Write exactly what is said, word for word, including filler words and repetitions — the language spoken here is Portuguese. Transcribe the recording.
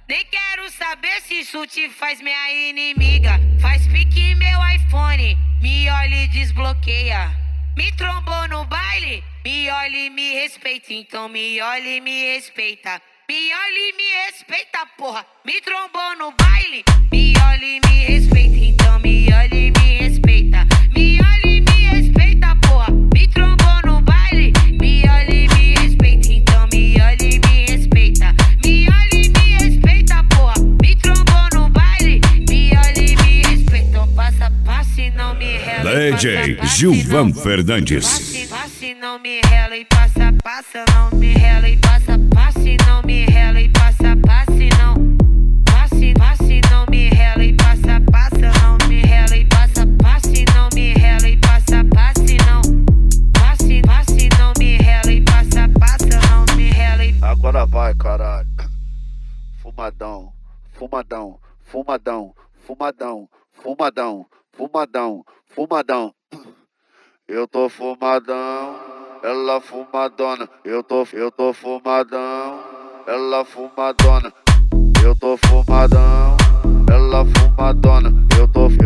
Nem quero saber se isso te faz minha inimiga. Faz pique meu iPhone, me olha e desbloqueia. Me trombou no baile, me olha e me respeita. Então me olha e me respeita. Me olha e me respeita, porra. Me trombou no baile, me olha e me respeita. Então me olha e me respeita. Me olha e me respeita, porra. Me trombou no baile, me olha e me respeita. Então me olha e me respeita. Me olha e me respeita, porra. Me trombou no baile, me olha e me respeita. Então passa, passa e não me rela. D J Gilvan Fernandes. Passe, passe, não me rela e passa, passa, não me rela e passa, passe, não me rela e passa, passe, não. Passe, passe, não me rela e passa, passa, não me rela e passa, passe, não me rela e passa, passe, não. Passe, passe, não me rela e passa, passa, não me rela e... Agora vai, caralho. Fumadão, fumadão, fumadão, fumadão, fumadão, fumadão, fumadão. Eu tô fumadão, ela fumadona. Eu tô, eu tô fumadão, ela fumadona. Eu tô fumadão, ela fumadona. Eu tô,